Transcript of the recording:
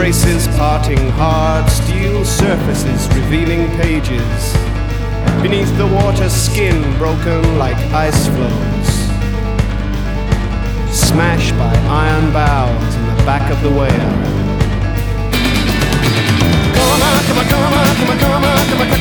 traces parting hard, steel surfaces revealing pages. Beneath the water, skin broken like ice floes, smashed by iron bows in the back of the whale. Come on, come on, come on, come on, come on, come on, come on,